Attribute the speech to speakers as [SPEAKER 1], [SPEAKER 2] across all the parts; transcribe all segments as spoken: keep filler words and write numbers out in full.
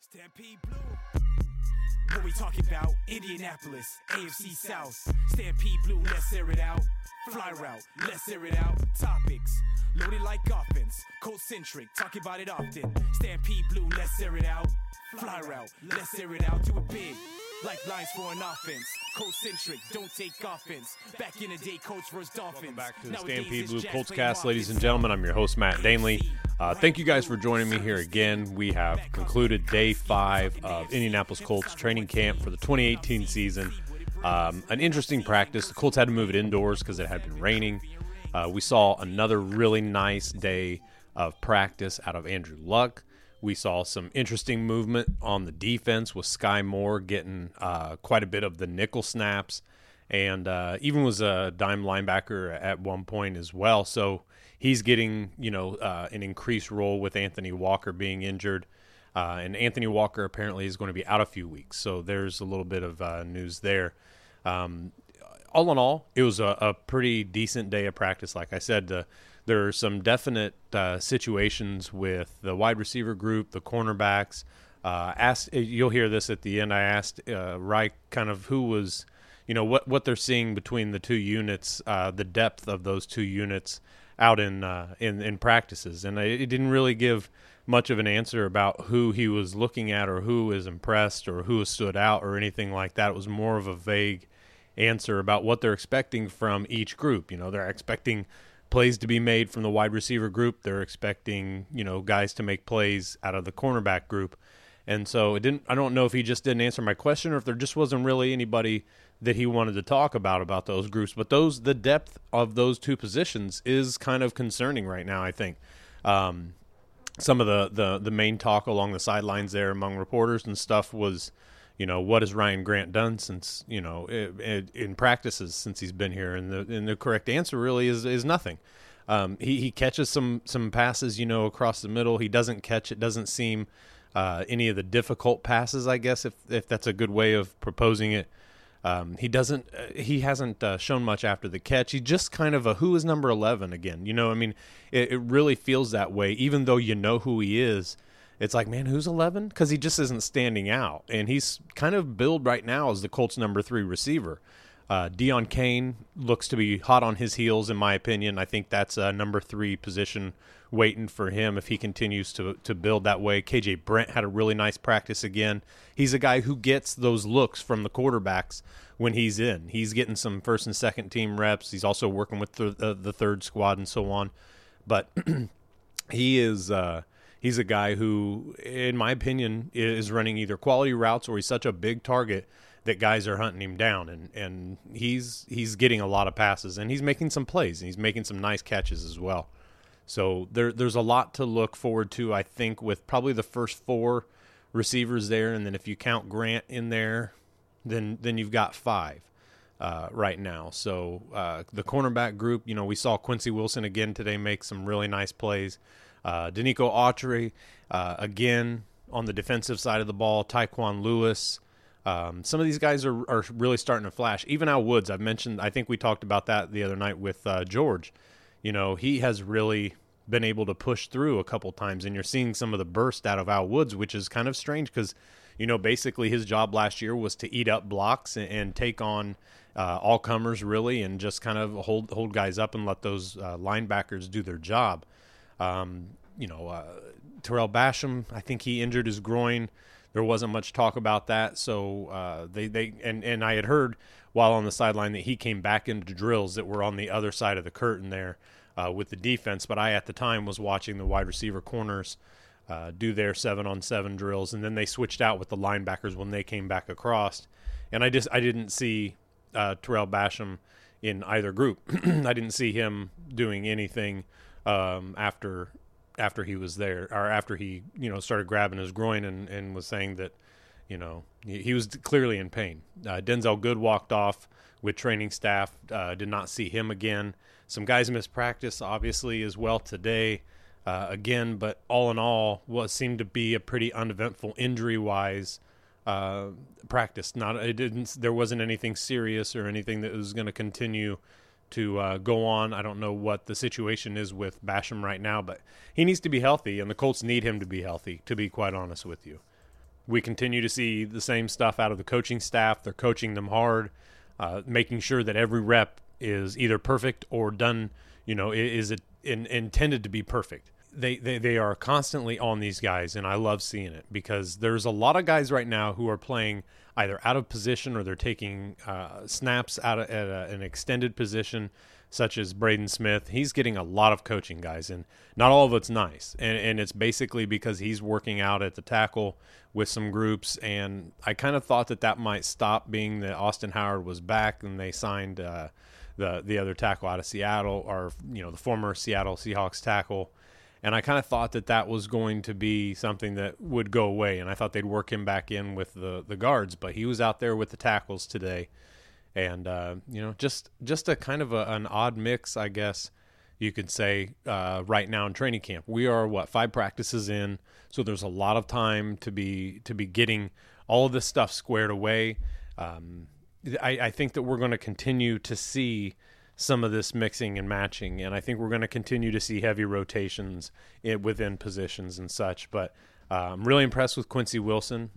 [SPEAKER 1] Stampede Blue. What we talking about? Indianapolis, A F C South. Stampede Blue, let's air it out. Fly route, let's air it out. Topics, loaded like offense. Cold-centric, talking about it often. Stampede Blue, let's air it out. Fly route, let's air it out. Do it big, like lines for an offense. Cold-centric, don't take offense. Back in the day, Colts versus Dolphins.
[SPEAKER 2] Welcome back to the
[SPEAKER 1] Nowadays,
[SPEAKER 2] Stampede
[SPEAKER 1] it's
[SPEAKER 2] Blue
[SPEAKER 1] Jazz
[SPEAKER 2] Colts
[SPEAKER 1] playing
[SPEAKER 2] cast, ladies
[SPEAKER 1] offense.
[SPEAKER 2] and gentlemen. I'm your host, Matt Danley. Uh, thank you guys for joining me here again. We have concluded day five of Indianapolis Colts training camp for the twenty eighteen season. Um, an interesting practice. The Colts had to move it indoors because it had been raining. Uh, we saw another really nice day of practice out of Andrew Luck. We saw some interesting movement on the defense with Sky Moore getting uh, quite a bit of the nickel snaps, and uh, even was a dime linebacker at one point as well. So he's getting, you know, uh, an increased role with Anthony Walker being injured. Uh, and Anthony Walker apparently is going to be out a few weeks. So there's a little bit of uh, news there. Um, all in all, it was a, a pretty decent day of practice. Like I said, the, there are some definite uh, situations with the wide receiver group, the cornerbacks. Uh, asked, you'll hear this at the end. I asked uh, Reich kind of who was, you know, what, what they're seeing between the two units, uh, the depth of those two units out in uh, in, in practices. And it didn't really give much of an answer about who he was looking at or who was impressed or who stood out or anything like that. It was more of a vague answer about what they're expecting from each group. You know, they're expecting plays to be made from the wide receiver group. They're expecting, you know, guys to make plays out of the cornerback group. And so it didn't, I don't know if he just didn't answer my question or if there just wasn't really anybody that he wanted to talk about about those groups. But those, the depth of those two positions is kind of concerning right now, I think. Um, some of the, the, the main talk along the sidelines there among reporters and stuff was, you know, what has Ryan Grant done since, you know, it, it, in practices since he's been here? And the, and the correct answer really is, is nothing. Um, he, he catches some, some passes, you know, across the middle. He doesn't catch, it doesn't seem uh, any of the difficult passes, I guess, if, if that's a good way of proposing it. Um, he doesn't, uh, he hasn't uh, shown much after the catch. He just kind of a, who is number eleven again? You know, I mean, it, it really feels that way, even though you know who he is. It's like, man, who's eleven? Because he just isn't standing out. And he's kind of billed right now as the Colts' number three receiver. Uh, Deon Cain looks to be hot on his heels, in my opinion. I think that's a number three position waiting for him if he continues to to build that way. K J Brent had a really nice practice again. He's a guy who gets those looks from the quarterbacks when he's in. He's getting some first and second team reps. He's also working with the, the, the third squad and so on. But he is uh, he's a guy who, in my opinion, is running either quality routes or he's such a big target that guys are hunting him down, and, and he's he's getting a lot of passes, and he's making some plays, and he's making some nice catches as well. So there there's a lot to look forward to, I think, with probably the first four receivers there, and then if you count Grant in there, then then you've got five uh, right now. So uh, the cornerback group, you know, we saw Quincy Wilson again today make some really nice plays. Uh, Danico Autry, uh, again, on the defensive side of the ball, Tyquan Lewis. Um, some of these guys are, are really starting to flash. Even Al Woods, I've mentioned, I think we talked about that the other night with uh, George. You know, he has really been able to push through a couple times, and you're seeing some of the burst out of Al Woods, which is kind of strange because, you know, basically his job last year was to eat up blocks and, and take on uh, all comers, really, and just kind of hold hold guys up and let those uh, linebackers do their job. Um, you know, uh, Terrell Basham, I think he injured his groin. There wasn't much talk about that, so uh, they they and, and I had heard while on the sideline that he came back into drills that were on the other side of the curtain there uh, with the defense. But I at the time was watching the wide receiver corners uh, do their seven on seven drills, and then they switched out with the linebackers when they came back across. And I just I didn't see uh, Terrell Basham in either group. I didn't see him doing anything um, after. after he was there, or after he, you know, started grabbing his groin and, and was saying that, you know, he, he was clearly in pain. Uh, Denzel Good walked off with training staff, uh, did not see him again. Some guys missed practice, obviously, as well today, uh, again, but all in all, what seemed to be a pretty uneventful injury-wise uh, practice. Not, it didn't, there wasn't anything serious or anything that was going to continue to uh, go on. I don't know what the situation is with Basham right now, but he needs to be healthy, and the Colts need him to be healthy, to be quite honest with you. We continue to see the same stuff out of the coaching staff. They're coaching them hard, uh, making sure that every rep is either perfect or done, you know, is it in, intended to be perfect. They, they they are constantly on these guys, and I love seeing it because there's a lot of guys right now who are playing either out of position or they're taking uh, snaps out of, at a, an extended position, such as Braden Smith. He's getting a lot of coaching, guys, and not all of it's nice. And, and it's basically because he's working out at the tackle with some groups, and I kind of thought that that might stop being that Austin Howard was back and they signed uh, the the other tackle out of Seattle, or, you know, the former Seattle Seahawks tackle. And I kind of thought that that was going to be something that would go away, and I thought they'd work him back in with the, the guards. But he was out there with the tackles today, and uh, you know, just just a kind of a, an odd mix, I guess you could say, uh, right now in training camp. We are what five practices in, so there's a lot of time to be to be getting all of this stuff squared away. Um, I, I think that we're going to continue to see some of this mixing and matching, and I think we're going to continue to see heavy rotations in, within positions and such. But uh, I'm really impressed with Quincy Wilson.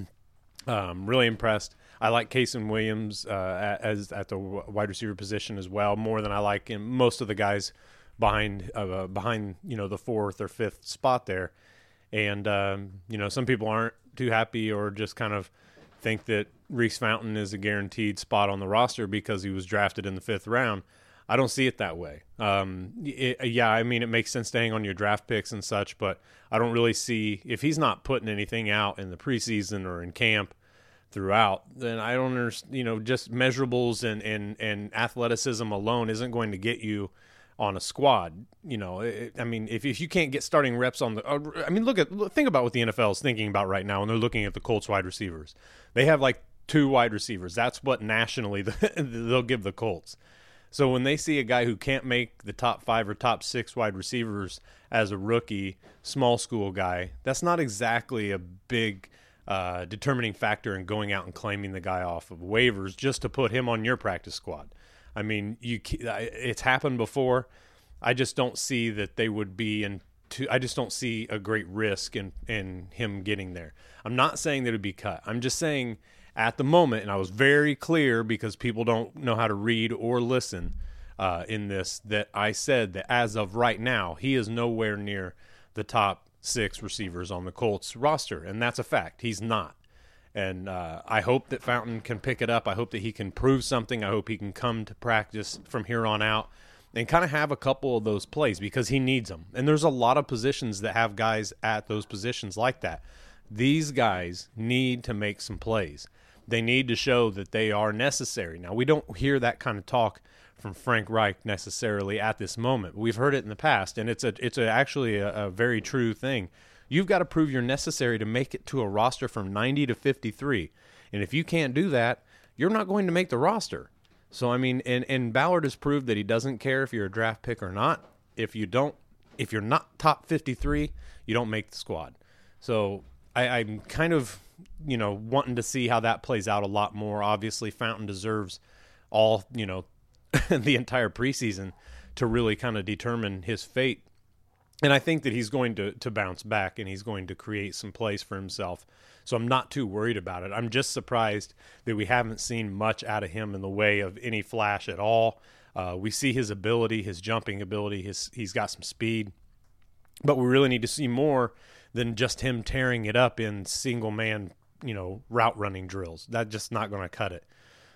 [SPEAKER 2] um, really impressed. I like Kasen Williams uh, as at the wide receiver position as well, more than I like in most of the guys behind uh, behind you know the fourth or fifth spot there. And um, you know, some people aren't too happy or just kind of think that Reese Fountain is a guaranteed spot on the roster because he was drafted in the fifth round. I don't see it that way. Um, it, yeah, I mean, it makes sense to hang on your draft picks and such, but I don't really see, if he's not putting anything out in the preseason or in camp throughout, then I don't understand, you know, just measurables and, and, and athleticism alone isn't going to get you on a squad. You know, it, I mean, if, if you can't get starting reps on the, uh, I mean, look at, think about what the N F L is thinking about right now when they're looking at the Colts wide receivers. They have like two wide receivers. That's what nationally they'll give the Colts. So when they see a guy who can't make the top five or top six wide receivers as a rookie, small school guy, that's not exactly a big uh, determining factor in going out and claiming the guy off of waivers just to put him on your practice squad. I mean, you it's happened before. I just don't see that they would be in. To, I just don't see a great risk in, in him getting there. I'm not saying that it would be cut. I'm just saying at the moment, and I was very clear because people don't know how to read or listen uh, in this, that I said that as of right now, he is nowhere near the top six receivers on the Colts roster, and that's a fact. He's not. And uh, I hope that Fountain can pick it up. I hope that he can prove something. I hope he can come to practice from here on out and kind of have a couple of those plays because he needs them. And there's a lot of positions that have guys at those positions like that. These guys need to make some plays. They need to show that they are necessary. Now, we don't hear that kind of talk from Frank Reich necessarily at this moment. We've heard it in the past, and it's a it's a, actually a, a very true thing. You've got to prove you're necessary to make it to a roster from ninety to fifty-three. And if you can't do that, you're not going to make the roster. So, I mean, and, and Ballard has proved that he doesn't care if you're a draft pick or not. If you don't, if you're not top fifty-three, you don't make the squad. So I, I'm kind of, you know, wanting to see how that plays out a lot more. Obviously, Fountain deserves all, you know, the entire preseason to really kind of determine his fate. And I think that he's going to, to bounce back and he's going to create some plays for himself. So I'm not too worried about it. I'm just surprised that we haven't seen much out of him in the way of any flash at all. Uh, we see his ability, his jumping ability. His, he's got some speed. But we really need to see more than just him tearing it up in single-man, you know, route running drills. That's just not going to cut it.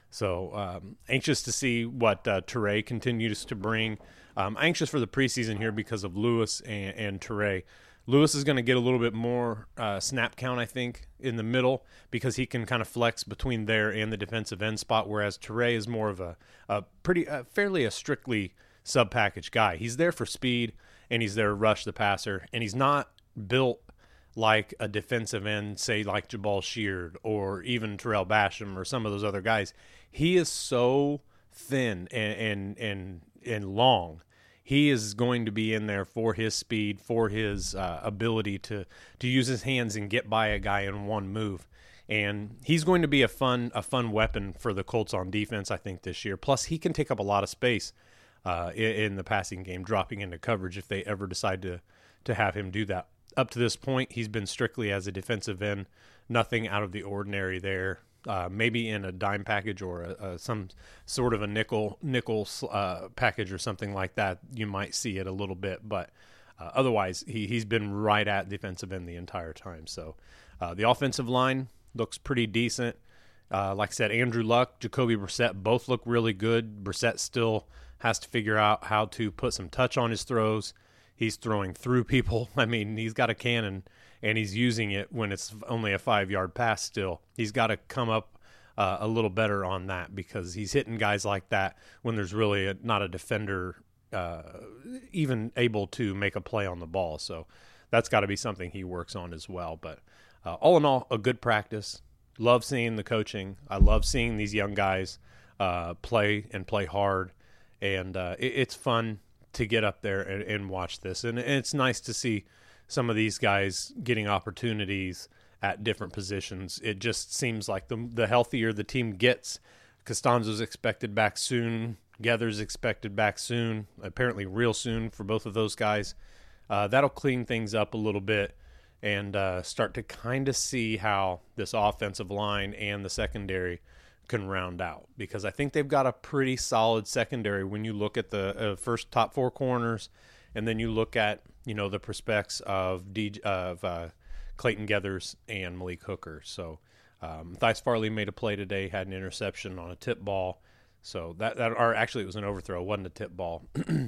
[SPEAKER 2] So um, anxious to see what uh, Toure continues to bring. I'm anxious for the preseason here because of Lewis and, and Toure. Lewis is going to get a little bit more uh, snap count, I think, in the middle because he can kind of flex between there and the defensive end spot, whereas Toure is more of a, a pretty, uh, fairly a strictly sub-package guy. He's there for speed, and he's there to rush the passer, and he's not built like a defensive end, say like Jabal Sheard or even Terrell Basham or some of those other guys. He is so thin and and and, and long. He is going to be in there for his speed, for his uh, ability to to use his hands and get by a guy in one move. And he's going to be a fun a fun weapon for the Colts on defense, I think, this year. Plus, he can take up a lot of space uh, in, in the passing game, dropping into coverage if they ever decide to to have him do that. up to this point, he's been strictly as a defensive end, nothing out of the ordinary there. Uh, maybe in a dime package or a, a, some sort of a nickel nickel uh, package or something like that, you might see it a little bit. But uh, otherwise, he, he's been right at defensive end the entire time. So uh, the offensive line looks pretty decent. Uh, like I said, Andrew Luck, Jacoby Brissett both look really good. Brissett still has to figure out how to put some touch on his throws. He's throwing through people. I mean, he's got a cannon, and he's using it when it's only a five-yard pass still. He's got to come up uh, a little better on that because he's hitting guys like that when there's really a, not a defender uh, even able to make a play on the ball. So that's got to be something he works on as well. But uh, all in all, a good practice. Love seeing the coaching. I love seeing these young guys uh, play and play hard. And uh, it, it's fun to get up there and, and watch this. And, and it's nice to see some of these guys getting opportunities at different positions. It just seems like the the healthier the team gets, Costanzo's expected back soon. Gether's expected back soon, apparently real soon for both of those guys. Uh, that'll clean things up a little bit and uh, start to kind of see how this offensive line and the secondary can round out, because I think they've got a pretty solid secondary when you look at the uh, first top four corners, and then you look at, you know, the prospects of D- of uh, Clayton Gethers and Malik Hooker. So um, Thies Farley made a play today, had an interception on a tip ball. So that, that or actually it was an overthrow, it wasn't a tip ball.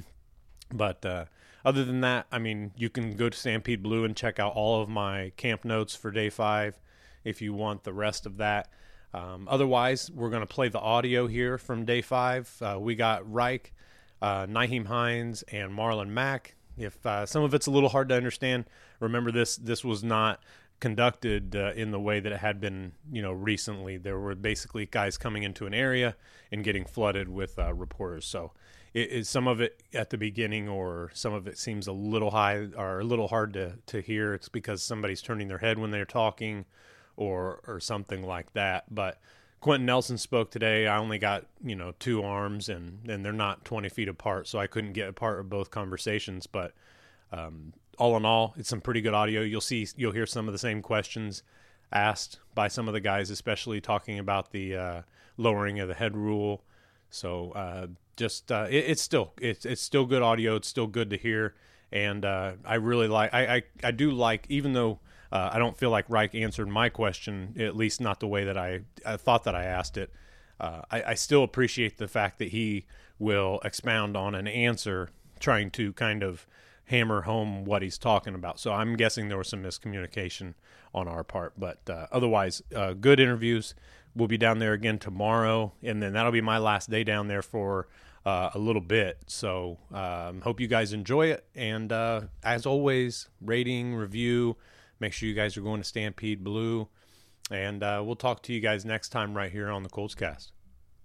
[SPEAKER 2] But uh, other than that, I mean, you can go to Stampede Blue and check out all of my camp notes for day five if you want the rest of that. Um, otherwise, we're going to play the audio here from day five. Uh, we got Reich, uh, Nyheim Hines, and Marlon Mack. If uh, some of it's a little hard to understand, remember this this was not conducted uh, in the way that it had been, you know, recently. There were basically guys coming into an area and getting flooded with uh, reporters. So it is some of it at the beginning, or some of it seems a little high or a little hard to, to hear. It's because somebody's turning their head when they're talking, or or something like that. But Quentin Nelson spoke today. I only got, you know, two arms, and, and they're not twenty feet apart, so I couldn't get a part of both conversations. But um, all in all, it's some pretty good audio. You'll see, you'll hear some of the same questions asked by some of the guys, especially talking about the uh, lowering of the head rule. So uh, just uh, it, it's still it's it's still good audio. It's still good to hear, and uh, I really like. I, I I do like, even though uh, I don't feel like Reich answered my question, at least not the way that I, I thought that I asked it. Uh, I, I still appreciate the fact that he will expound on an answer, trying to kind of hammer home what he's talking about. So I'm guessing there was some miscommunication on our part, but uh, otherwise, uh, good interviews. We'll be down there again tomorrow, and then that'll be my last day down there for uh, a little bit. So um, hope you guys enjoy it. And uh, as always, rating, review. Make sure you guys are going to Stampede Blue. And uh, we'll talk to you guys next time right here on the Colts Cast.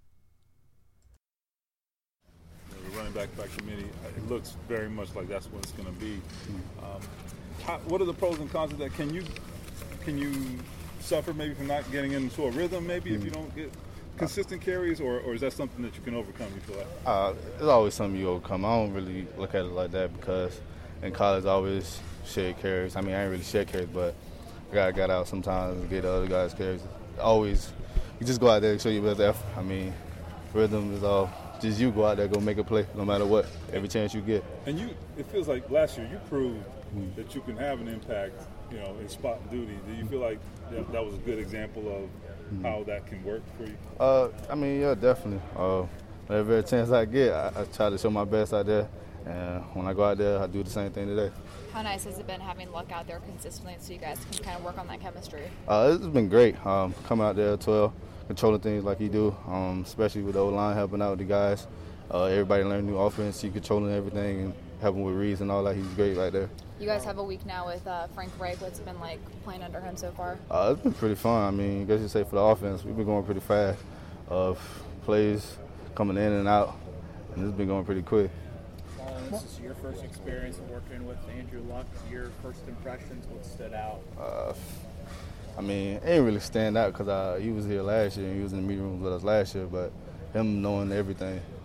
[SPEAKER 3] The running back by committee, it looks very much like that's what it's going to be. Um, how, what are the pros and cons of that? Can you can you suffer maybe from not getting into a rhythm maybe mm-hmm. if you don't get consistent carries, or, or is that something that you can overcome, you feel like?
[SPEAKER 4] Uh, it's always something you overcome. I don't really look at it like that, because in college I always shared carries. I mean, I ain't really shared carries, but I got, got out sometimes and get the other guys carries. Always, you just go out there and show your best effort. I mean, rhythm is all, just you go out there, go make a play no matter what, every chance you get.
[SPEAKER 3] And you, it feels like last year you proved mm-hmm. that you can have an impact, you know, in spot duty. Do you feel like that, that was a good example of mm-hmm. how that can work for you?
[SPEAKER 4] Uh, I mean, yeah, definitely. Uh, every chance I get, I, I try to show my best out there. And when I go out there, I do the same thing today.
[SPEAKER 5] How nice has it been having Luck out there consistently so you guys can kind of work on that chemistry?
[SPEAKER 4] Uh, it's been great. Um, coming out there at twelve, controlling things like he do, um, especially with the O-line helping out with the guys. Uh, everybody learn new offense, he controlling everything and helping with reads and all that. He's great right there.
[SPEAKER 5] You guys have a week now with uh, Frank Reich. What's it been like playing under him so far?
[SPEAKER 4] Uh, it's been pretty fun. I mean, I guess you say for the offense, we've been going pretty fast. Uh, plays coming in and out, and it's been going pretty quick.
[SPEAKER 6] This is your first experience working with Andrew Luck. Your first impressions, what stood out?
[SPEAKER 4] Uh, I mean, it ain't really stand out because uh, he was here last year and he was in the meeting room with us last year, but him knowing everything,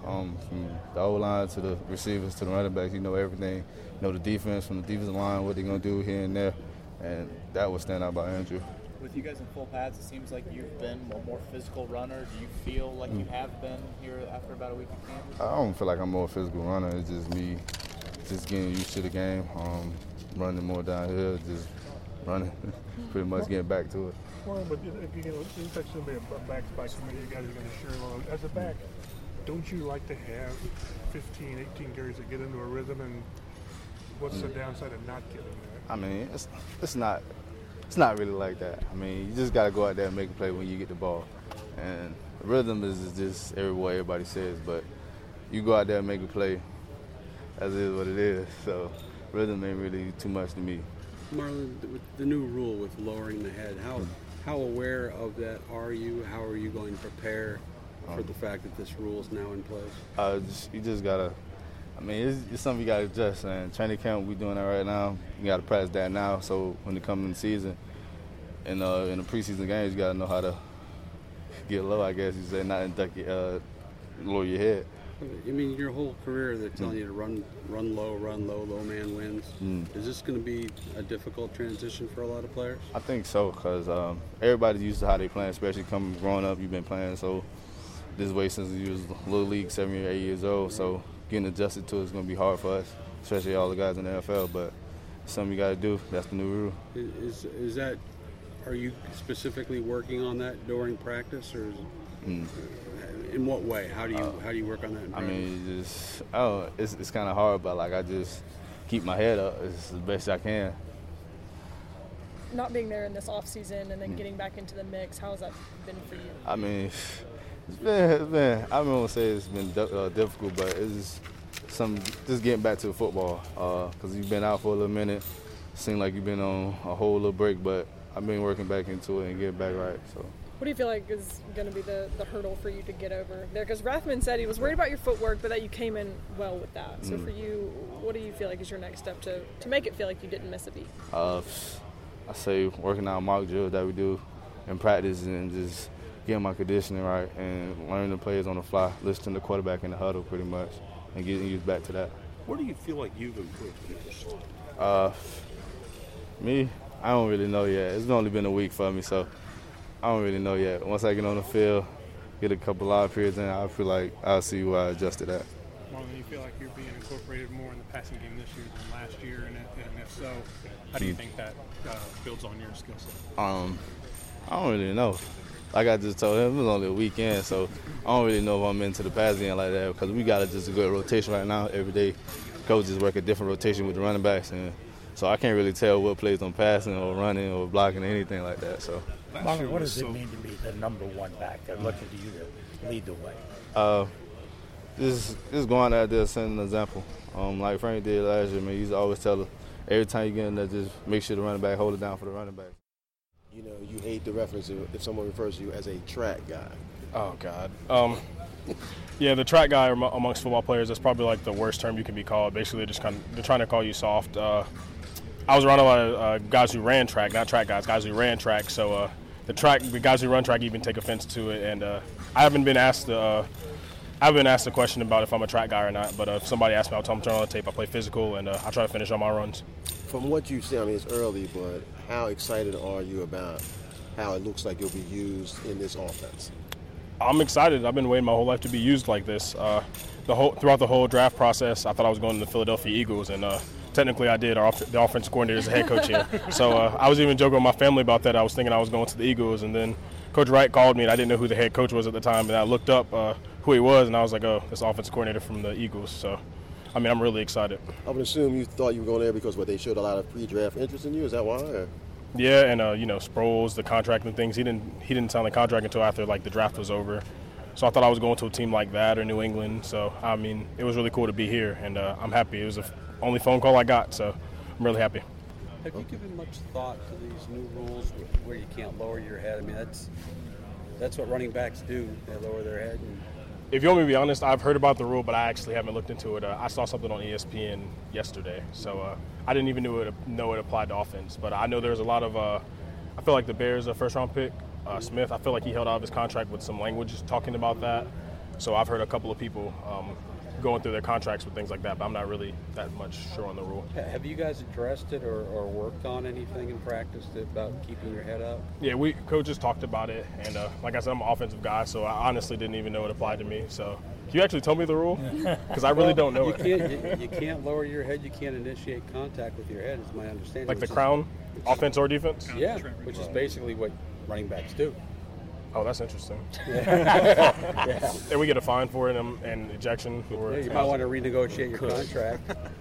[SPEAKER 4] Um, from the O-line to the receivers to the running backs, you know everything. You know the defense from the defensive line, what they're going to do here and there. And that would stand out by Andrew.
[SPEAKER 6] With you guys in full pads, it seems like you've been a more physical runner. Do you feel like you have been here after about a week of camp?
[SPEAKER 4] I don't feel like I'm more physical runner. It's just me just getting used to the game, um, running more downhill, just running, pretty much getting back to it.
[SPEAKER 7] Well, but if you get it's actually going to be a back spike committee, you guys are going to share along. As a back, don't you like to have fifteen, eighteen carries to get into a rhythm, and what's the downside of not getting that?
[SPEAKER 4] I mean, it's it's not it's not really like that. I mean, you just got to go out there and make a play when you get the ball. And rhythm is just everywhere everybody says, but you go out there and make a play, as is what it is. So rhythm ain't really too much to me.
[SPEAKER 8] Marlon, with the new rule with lowering the head, how how aware of that are you? How are you going to prepare for the fact that this rule is now in place?
[SPEAKER 4] Uh, just, you just gotta. I mean, it's, it's something you gotta adjust. And training camp, we doing that right now. You gotta practice that now. So when it comes in the season, in uh, in the preseason games, you gotta know how to get low. I guess you say, not induck, uh, lower your head.
[SPEAKER 8] I mean, your whole career, they're telling mm. you to run, run low, run low, low man wins. Mm. Is this going to be a difficult transition for a lot of players?
[SPEAKER 4] I think so, because um, everybody's used to how they play, especially coming growing up. You've been playing so this way since you was little league, seven or eight years old. So getting adjusted to it is going to be hard for us, especially all the guys in the N F L. But it's something you got to do. That's the new rule.
[SPEAKER 8] Is is that? Are you specifically working on that during practice, or is it, mm. in what way? How do you uh, how do you work on that in practice?
[SPEAKER 4] I mean, just I don't know, it's it's kind of hard, but like I just keep my head up as the best I can.
[SPEAKER 9] Not being there in this off season and then mm. getting back into the mix, how has that been for you?
[SPEAKER 4] I mean, it's been it's been I don't want to say it's been uh, difficult, but it's just some just getting back to the football because uh, you've been out for a little minute. Seemed like you've been on a whole little break, but I've been working back into it and getting back right. So.
[SPEAKER 9] What do you feel like is going to be the, the hurdle for you to get over there? Because Rathman said he was worried about your footwork, but that you came in well with that. So mm. for you, what do you feel like is your next step to, to make it feel like you didn't miss a beat?
[SPEAKER 4] Uh, I say working out mock drills that we do in practice and just getting my conditioning right and learning the plays on the fly, listening to the quarterback in the huddle pretty much, and getting used back to that.
[SPEAKER 10] Where do you feel like you've improved?
[SPEAKER 4] Uh, me, I don't really know yet. It's only been a week for me, so I don't really know yet. Once I get on the field, get a couple live periods in, I feel like I'll see where I adjusted at.
[SPEAKER 7] Marlon, you feel like you're being incorporated more in the passing game this year than last year, and if, and if so, how do you think that uh, builds on your skill set?
[SPEAKER 4] Um, I don't really know. Like I just told him, it was only a weekend, so I don't really know if I'm into the passing game like that because we got a, just a good rotation right now. Every day, coaches work a different rotation with the running backs, and so I can't really tell what plays I'm passing or running or blocking or anything like that. So,
[SPEAKER 11] Marlon, what does it mean to be the number one back? They're looking to you to lead the way.
[SPEAKER 4] Uh, just just going out there setting an example. Um, like Frank did last year, man. He used to always tell us every time you get in there, just make sure the running back hold it down for the running back.
[SPEAKER 10] You know, you hate the reference if someone refers to you as a track guy.
[SPEAKER 12] Oh God. Um, yeah, the track guy amongst football players, that's probably like the worst term you can be called. Basically, just kind of they're trying to call you soft. Uh, I was around a lot of uh, guys who ran track, not track guys, guys who ran track. So uh, the track, the guys who run track even take offense to it. And uh, I haven't been asked, uh, I haven't been asked a question about if I'm a track guy or not. But uh, if somebody asks me, I'll tell them turn on the tape. I play physical, and uh, I try to finish all my runs.
[SPEAKER 10] From what you see, I mean, it's early, but how excited are you about how it looks like you'll be used in this offense?
[SPEAKER 12] I'm excited. I've been waiting my whole life to be used like this. Uh, the whole throughout the whole draft process, I thought I was going to the Philadelphia Eagles, and uh, technically I did. Our off- the offensive coordinator is the head coach here. So uh, I was even joking with my family about that. I was thinking I was going to the Eagles, and then Coach Wright called me, and I didn't know who the head coach was at the time, and I looked up uh, who he was, and I was like, oh, this offensive coordinator from the Eagles. So, I mean, I'm really excited.
[SPEAKER 10] I would assume you thought you were going there because what they showed a lot of pre-draft interest in you. Is that why? Or?
[SPEAKER 12] Yeah, and uh, you know, Sproles, the contract and things. He didn't he didn't sign the contract until after like the draft was over. So I thought I was going to a team like that or New England. So I mean, it was really cool to be here, and uh, I'm happy. It was the only phone call I got, so I'm really happy.
[SPEAKER 8] Have you given much thought to these new rules where you can't lower your head? I mean, that's that's what running backs do. They lower their head. And
[SPEAKER 12] if you want me to be honest, I've heard about the rule, but I actually haven't looked into it. Uh, I saw something on E S P N yesterday, so uh, I didn't even know it, know it applied to offense. But I know there's a lot of uh, – I feel like the Bears' a first-round pick, uh, Smith, I feel like he held out of his contract with some language talking about that. So I've heard a couple of people um, going through their contracts with things like that, but I'm not really that much sure on the rule.
[SPEAKER 8] Have you guys addressed it or, or worked on anything in practice to, about keeping your head up?
[SPEAKER 12] Yeah, we coaches talked about it, and uh, like I said, I'm an offensive guy, so I honestly didn't even know it applied to me. So can you actually tell me the rule? Because I really
[SPEAKER 8] well,
[SPEAKER 12] don't know
[SPEAKER 8] you
[SPEAKER 12] it.
[SPEAKER 8] Can't, you, you can't lower your head. You can't initiate contact with your head, is my understanding.
[SPEAKER 12] Like the
[SPEAKER 8] which is-
[SPEAKER 12] crown, offense or defense?
[SPEAKER 8] Yeah, which is basically what running backs do.
[SPEAKER 12] Oh, that's interesting.
[SPEAKER 8] Yeah. Yeah.
[SPEAKER 12] And we get a fine for it and, and ejection. Or
[SPEAKER 8] Yeah, you might want to renegotiate your
[SPEAKER 12] Could.
[SPEAKER 8] contract.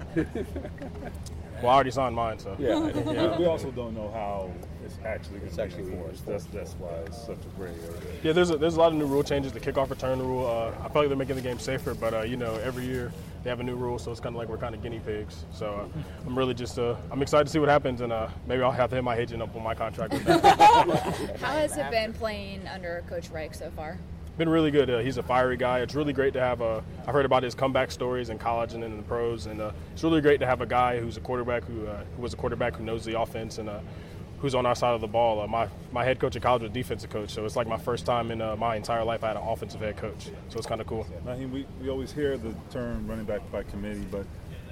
[SPEAKER 12] Well, I already signed mine, so.
[SPEAKER 3] Yeah.
[SPEAKER 12] Yeah.
[SPEAKER 3] We also don't know how it's actually going
[SPEAKER 8] It's
[SPEAKER 3] to be
[SPEAKER 8] actually
[SPEAKER 3] enforced. That's, that's why it's such a gray area.
[SPEAKER 12] Yeah, there's a, there's a lot of new rule changes. The kickoff return rule, uh, I feel like they're making the game safer, but, uh, you know, every year they have a new rule, so it's kind of like we're kind of guinea pigs. So uh, I'm really just, uh, I'm excited to see what happens, and uh, maybe I'll have to hit my agent up on my contract with that.
[SPEAKER 5] How has it been playing under Coach Reich so far?
[SPEAKER 12] Been really good. Uh, he's a fiery guy. It's really great to have a. I've heard about his comeback stories in college and in the pros, and uh, it's really great to have a guy who's a quarterback who, uh, who was a quarterback who knows the offense and uh, who's on our side of the ball. Uh, my my head coach at college was a defensive coach, so it's like my first time in uh, my entire life I had an offensive head coach. So it's kind of cool.
[SPEAKER 3] Naheem, we, we always hear the term running back by committee, but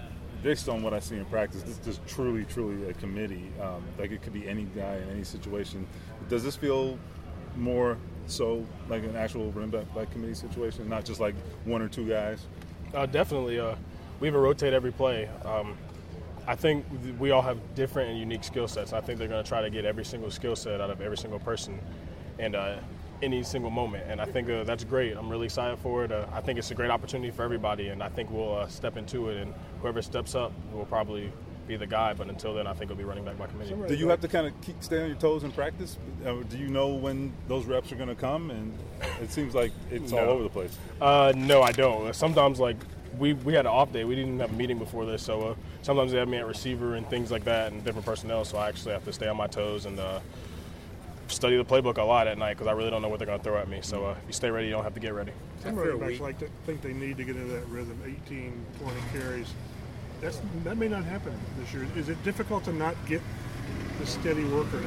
[SPEAKER 3] based on what I see in practice, this is truly, truly a committee. Um, like it could be any guy in any situation. Does this feel more so like an actual running back by committee situation, not just like one or two guys?
[SPEAKER 12] Uh, definitely. Uh, we even rotate every play. Um, I think we all have different and unique skill sets. I think they're going to try to get every single skill set out of every single person and uh, any single moment. And I think uh, that's great. I'm really excited for it. Uh, I think it's a great opportunity for everybody, and I think we'll uh, step into it. And whoever steps up will probably be the guy. But until then, I think it'll be running back by committee.
[SPEAKER 3] Do you have to kind of keep, stay on your toes in practice? Uh, do you know when those reps are going to come? And it seems like it's
[SPEAKER 12] No.
[SPEAKER 3] all over the place.
[SPEAKER 12] Uh, no, I don't. Sometimes, like, we, we had an off day. We didn't have a meeting before this, so uh, sometimes they have me at receiver and things like that and different personnel, so I actually have to stay on my toes and uh, study the playbook a lot at night because I really don't know what they're going to throw at me. So uh, if you stay ready, you don't have to get ready.
[SPEAKER 7] Some running backs like to think they need to get into that rhythm, eighteen, twenty carries. That's, that may not happen this year. Is it difficult to not get the steady work or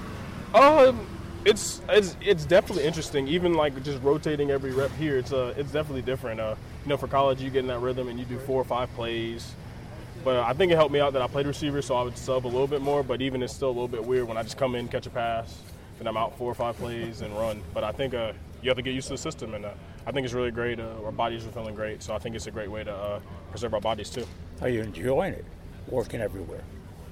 [SPEAKER 7] not?
[SPEAKER 12] Um, it's it's it's definitely interesting. Even like just rotating every rep here, it's uh it's definitely different. Uh, you know, for college, you get in that rhythm and you do four or five plays. But uh, I think it helped me out that I played receiver, so I would sub a little bit more. But even it's still a little bit weird when I just come in, catch a pass, and I'm out four or five plays and run. But I think uh, you have to get used to the system, and uh, I think it's really great. Uh, our bodies are feeling great, so I think it's a great way to uh, preserve our bodies too.
[SPEAKER 11] Are you enjoying it? Working everywhere.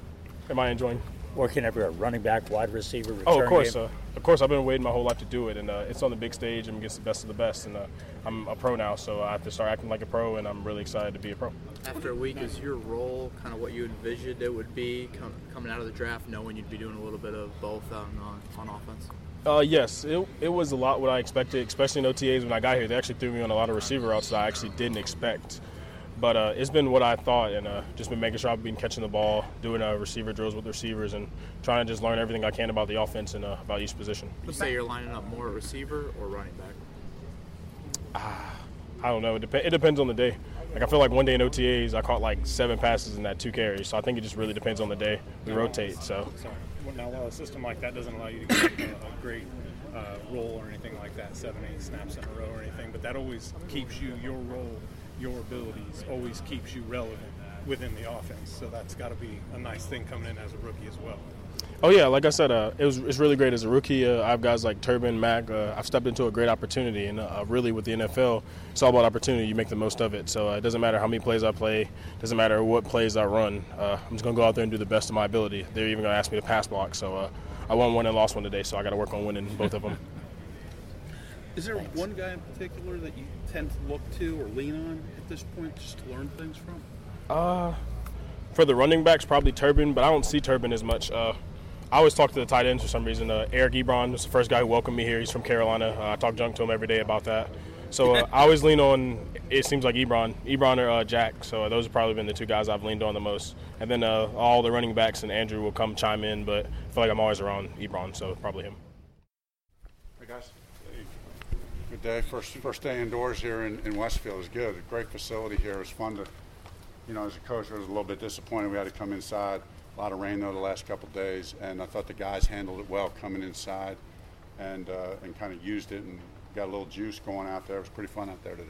[SPEAKER 12] Am I enjoying?
[SPEAKER 11] Working everywhere, running back, wide receiver, return
[SPEAKER 12] Oh, of course.
[SPEAKER 11] game.
[SPEAKER 12] Uh, of course, I've been waiting my whole life to do it, and uh, it's on the big stage and against the best of the best. And uh, I'm a pro now, so I have to start acting like a pro, and I'm really excited to be a pro.
[SPEAKER 6] After a week, is your role kind of what you envisioned it would be com- coming out of the draft, knowing you'd be doing a little bit of both on on, on offense?
[SPEAKER 12] Uh, yes, it, it was a lot what I expected, especially in O T As when I got here. They actually threw me on a lot of receiver routes that I actually didn't expect. But uh, it's been what I thought, and uh, just been making sure I've been catching the ball, doing uh, receiver drills with receivers, and trying to just learn everything I can about the offense and uh, about each position.
[SPEAKER 6] You say you're lining up more receiver or running back?
[SPEAKER 12] I don't know. It, dep- it depends on the day. Like I feel like one day in O T As, I caught like seven passes in that two carries. So I think it just really depends on the day. We rotate. So.
[SPEAKER 13] Sorry. Now, while a system like that doesn't allow you to get a, a great uh, role or anything like that, seven, eight snaps in a row or anything, but that always keeps you, your role, your abilities, always keeps you relevant within the offense. So that's got to be a nice thing coming in as a rookie as well.
[SPEAKER 12] Oh yeah, like I said, uh, it was it's really great as a rookie. Uh, I have guys like Turbin, Mac. Uh, I've stepped into a great opportunity, and uh, really with the N F L, it's all about opportunity. You make the most of it. So uh, it doesn't matter how many plays I play, doesn't matter what plays I run. Uh, I'm just gonna go out there and do the best of my ability. They're even gonna ask me to pass block. So uh, I won one and lost one today. So I got to work on winning both of them.
[SPEAKER 14] Is there one guy in particular that you tend to look to or lean on at this point just to learn things from?
[SPEAKER 12] Uh, for the running backs, probably Turbin, but I don't see Turbin as much. Uh, I always talk to the tight ends for some reason. Uh, Eric Ebron was the first guy who welcomed me here. He's from Carolina. Uh, I talk junk to him every day about that. So uh, I always lean on, it seems like Ebron. Ebron or uh, Jack. So uh, those have probably been the two guys I've leaned on the most. And then uh, all the running backs and Andrew will come chime in, but I feel like I'm always around Ebron, so probably him.
[SPEAKER 15] Hey, guys. Good day. First first day indoors here in, in Westfield is good. A great facility here. It was fun to, you know, as a coach, I was a little bit disappointed we had to come inside. A lot of rain, though, the last couple of days, and I thought the guys handled it well coming inside and uh, and kind of used it and got a little juice going out there. It was pretty fun out there today.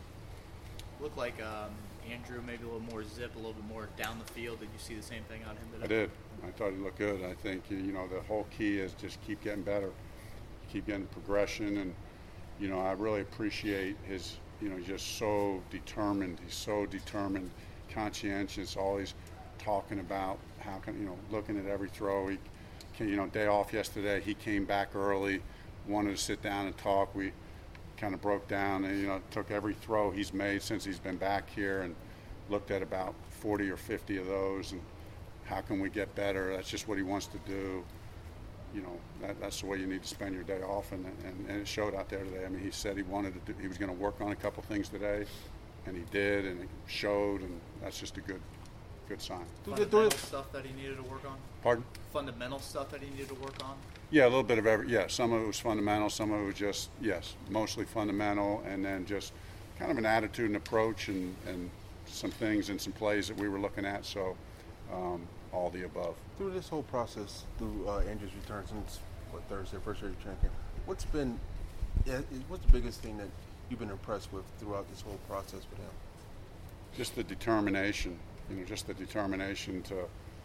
[SPEAKER 6] Looked like um, Andrew maybe a little more zip, a little bit more down the field. Did you see the same thing on him today?
[SPEAKER 15] I did. I thought he looked good. I think, you know, the whole key is just keep getting better, keep getting progression. And, you know, I really appreciate his, you know, he's just so determined. He's so determined, conscientious, always talking about how can, you know, looking at every throw. He, can, you know, day off yesterday, he came back early, wanted to sit down and talk. We kind of broke down and, you know, took every throw he's made since he's been back here and looked at about forty or fifty of those and how can we get better. That's just what he wants to do. You know, that, that's the way you need to spend your day off, and, and, and it showed out there today. I mean, he said he wanted to do, he was going to work on a couple things today, and he did, and it showed, and that's just a good good sign.
[SPEAKER 6] Fundamental stuff that he needed to work on?
[SPEAKER 15] Pardon?
[SPEAKER 6] Fundamental stuff that he needed to work on?
[SPEAKER 15] Yeah, a little bit of every, yeah, some of it was fundamental, some of it was just, yes, mostly fundamental, and then just kind of an attitude and approach and, and some things and some plays that we were looking at, so um, all the above.
[SPEAKER 16] Through this whole process, through uh, Andrew's return since, what, Thursday, first year of training camp, what's been, yeah, what's the biggest thing that you've been impressed with throughout this whole process with him?
[SPEAKER 15] Just the determination, you know, just the determination to,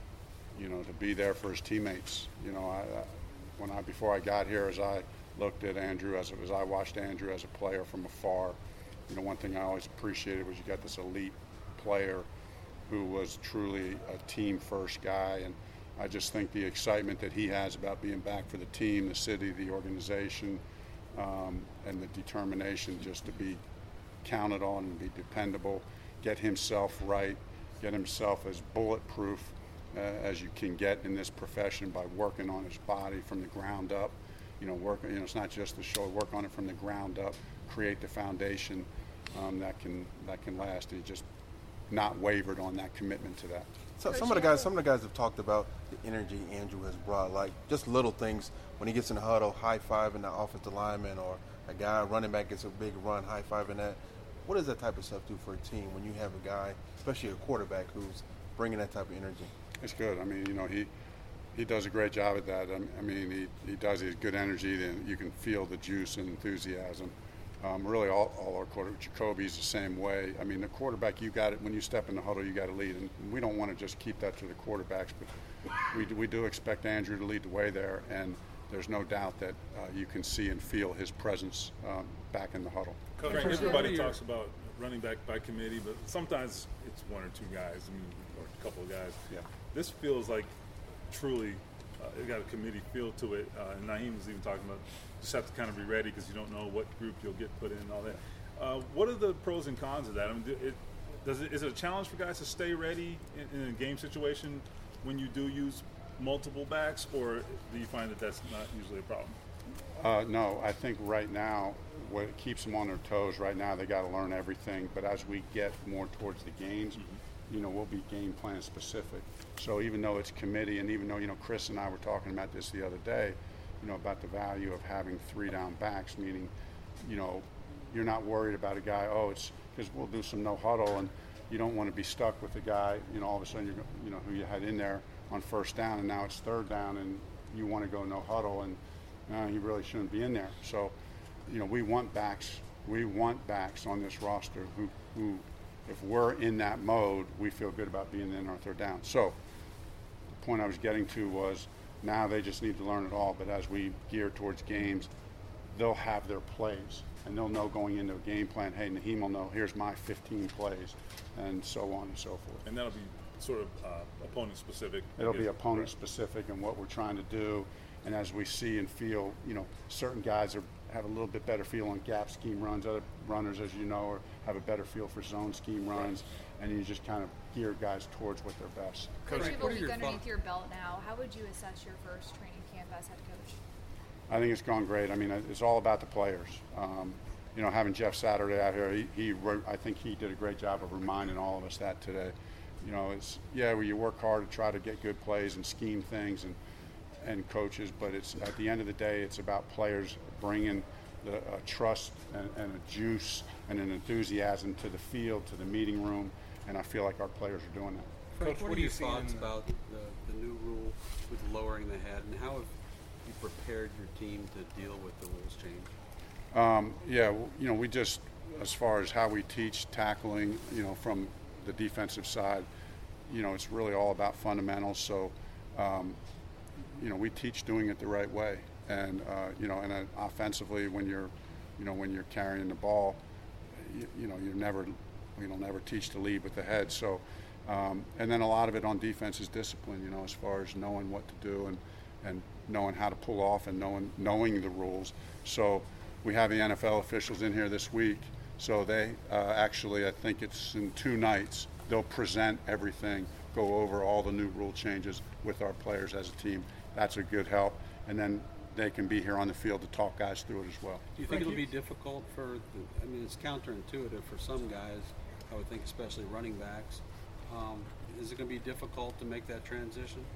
[SPEAKER 15] you know, to be there for his teammates. You know, I, I when I before I got here, as I looked at Andrew, as as I watched Andrew as a player from afar, you know, one thing I always appreciated was you got this elite player who was truly a team-first guy, and I just think the excitement that he has about being back for the team, the city, the organization, um, and the determination just to be counted on and be dependable, get himself right, get himself as bulletproof uh, as you can get in this profession by working on his body from the ground up. You know, work. You know, it's not just the shoulder. Work on it from the ground up. Create the foundation um, that can that can last. He just not wavered on that commitment to that.
[SPEAKER 16] So some of the guys, some of the guys have talked about the energy Andrew has brought, like just little things when he gets in the huddle, high fiving the offensive lineman, or a guy running back gets a big run, high fiving that. What does that type of stuff do for a team when you have a guy, especially a quarterback, who's bringing that type of energy?
[SPEAKER 15] It's good. I mean, you know, he he does a great job at that. I mean, he, he does. He has good energy, and you can feel the juice and enthusiasm. Um, really, all, all our quarterbacks, Jacoby's the same way. I mean, the quarterback, you got it. When you step in the huddle, you got to lead, and we don't want to just keep that to the quarterbacks, but we do, we do expect Andrew to lead the way there, and there's no doubt that uh, you can see and feel his presence um, back in the huddle.
[SPEAKER 3] Coach, everybody talks about running back by committee, but sometimes it's one or two guys, I mean, or a couple of guys.
[SPEAKER 15] Yeah.
[SPEAKER 3] This feels like truly uh, it got a committee feel to it. Uh, and Naheem was even talking about just have to kind of be ready because you don't know what group you'll get put in and all that. Uh, what are the pros and cons of that? I mean, it, does it, is it a challenge for guys to stay ready in, in a game situation when you do use multiple backs, or do you find that that's not usually a problem?
[SPEAKER 15] Uh, no, I think right now what keeps them on their toes right now, they got to learn everything. But as we get more towards the games, mm-hmm. you know, we'll be game plan specific. So even though it's committee, and even though, you know, Chris and I were talking about this the other day, you know, about the value of having three down backs, meaning, you know, you're not worried about a guy, oh, it's because we'll do some no huddle, and you don't want to be stuck with a guy, you know, all of a sudden, you're, you know, who you had in there on first down, and now it's third down, and you want to go no huddle, and uh, he really shouldn't be in there. So, you know, we want backs. We want backs on this roster who, who, if we're in that mode, we feel good about being in our third down. So the point I was getting to was now they just need to learn it all. But as we gear towards games, they'll have their plays, and they'll know going into a game plan, hey, Naheem will know, here's my fifteen plays, and so on and so forth.
[SPEAKER 3] And that'll be sort of uh, opponent specific.
[SPEAKER 15] It'll be opponent specific and what we're trying to do. And as we see and feel, you know, certain guys are, have a little bit better feel on gap scheme runs. Other runners, as you know, are, have a better feel for zone scheme runs. And you just kind of gear guys towards what they're best.
[SPEAKER 5] Coach, you have a week underneath your belt now. How would you assess your first training camp as head coach?
[SPEAKER 15] I think it's gone great. I mean, it's all about the players. Um, you know, having Jeff Saturday out here, he, he wrote, I think he did a great job of reminding all of us that today. You know, it's, yeah, where you work hard to try to get good plays and scheme things and and coaches, but it's at the end of the day, it's about players bringing the uh, trust and, and a juice and an enthusiasm to the field, to the meeting room, and I feel like our players are doing that.
[SPEAKER 8] Frank, what, what are your thoughts about the, the new rule with lowering the head, and how have you prepared your team to deal with the rules change?
[SPEAKER 15] Um, yeah, w- you know, we just, as far as how we teach tackling, you know, from the defensive side, you know, it's really all about fundamentals. So, um, you know, we teach doing it the right way. And, uh, you know, and uh, offensively, when you're, you know, when you're carrying the ball, you, you know, you're never, you know, never teach to lead with the head. So, um, and then a lot of it on defense is discipline, you know, as far as knowing what to do and, and knowing how to pull off and knowing, knowing the rules. So we have the N F L officials in here this week. So they uh, actually, I think it's in two nights, they'll present everything, go over all the new rule changes with our players as a team. That's a good help. And then they can be here on the field to talk guys through it as well.
[SPEAKER 8] Do you think it'll be difficult for, the, I mean, it's counterintuitive for some guys, I would think especially running backs. Um, is it going to be difficult to make that transition?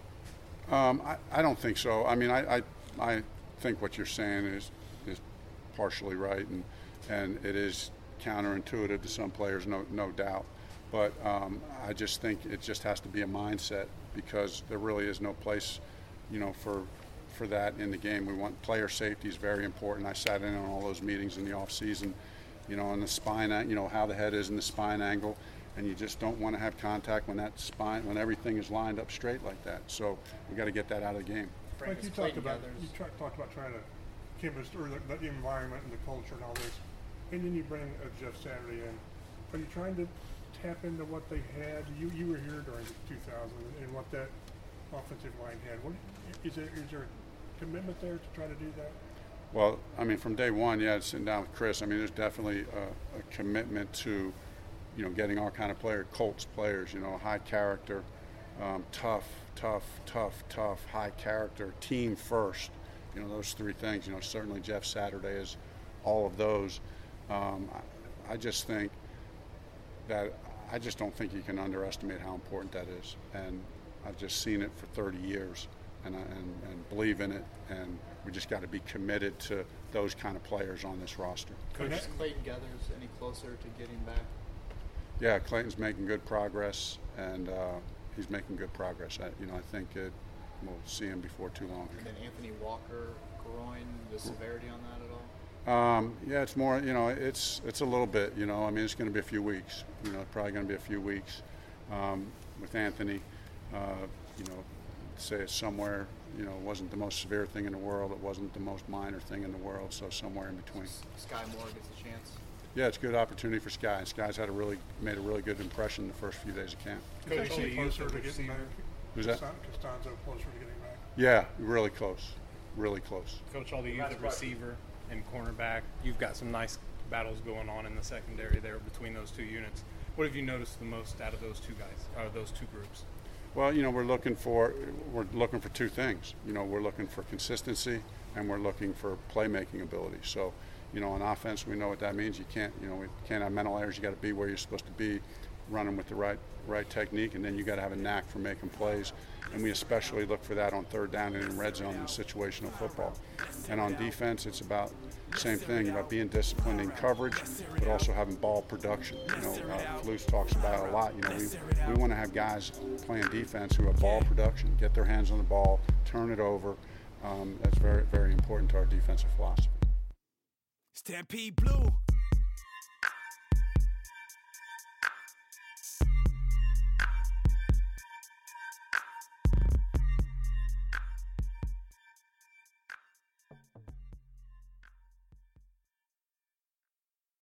[SPEAKER 15] Um, I, I don't think so. I mean, I, I, I think what you're saying is, is partially right, and, and it is counterintuitive to some players, no, no doubt. But um, I just think it just has to be a mindset, because there really is no place, you know, for for that in the game. We want player safety is very important. I sat in on all those meetings in the off season, you know, on the spine, you know, how the head is in the spine angle, and you just don't want to have contact when that spine, when everything is lined up straight like that. So we got to get that out of the game.
[SPEAKER 7] Frank, you talked about you tra- talked about trying to chemist or the, the environment and the culture and all this, and then you bring uh, Jeff Saturday in. Are you trying to tap into what they had? You you were here during two thousand and what that offensive line had. What is there? Is there a commitment there to try to do that?
[SPEAKER 15] Well, I mean, from day one, yeah, sitting down with Chris, I mean, there's definitely a, a commitment to, you know, getting our kind of player, Colts players, you know, high character, um, tough, tough, tough, tough, high character, team first. You know, those three things. You know, certainly Jeff Saturday is all of those. Um, I, I just think that I just don't think you can underestimate how important that is, and I've just seen it for thirty years, and I, and, and believe in it, and we just got to be committed to those kind of players on this roster.
[SPEAKER 6] Coach, is Clayton Geathers any closer to getting back?
[SPEAKER 15] Yeah, Clayton's making good progress, and uh, he's making good progress. I, you know, I think it, we'll see him before too long.
[SPEAKER 6] And then Anthony Walker, groin, the severity on that at all?
[SPEAKER 15] Um, yeah, it's more, you know, it's it's a little bit, you know, I mean, it's going to be a few weeks, you know, probably going to be a few weeks um, with Anthony, uh, you know, say it's somewhere, you know, it wasn't the most severe thing in the world, it wasn't the most minor thing in the world, so somewhere in between.
[SPEAKER 6] Sky Moore gets a chance?
[SPEAKER 15] Yeah, it's a good opportunity for Sky, and Sky's had a really, made a really good impression the first few days of camp.
[SPEAKER 7] Coach, closer to getting back?
[SPEAKER 15] Who's that?
[SPEAKER 7] Costanzo closer to getting back?
[SPEAKER 15] Yeah, really close, really close.
[SPEAKER 13] Coach, all the youth at receiver and cornerback, you've got some nice battles going on in the secondary there between those two units. What have you noticed the most out of those two guys, or those two groups?
[SPEAKER 15] Well, you know, we're looking for we're looking for two things. You know, we're looking for consistency, and we're looking for playmaking ability. So, you know, on offense, we know what that means. You can't, you know, we can't have mental errors. You got to be where you're supposed to be, running with the right right technique, and then you got to have a knack for making plays. And we especially look for that on third down and in red zone in situational football. And on defense, it's about the same thing, about being disciplined in coverage, but also having ball production. You know, uh, Flus talks about it a lot. You know, we, we want to have guys playing defense who have ball production, get their hands on the ball, turn it over. Um, that's very, very important to our defensive philosophy.
[SPEAKER 1] Stampede Blue.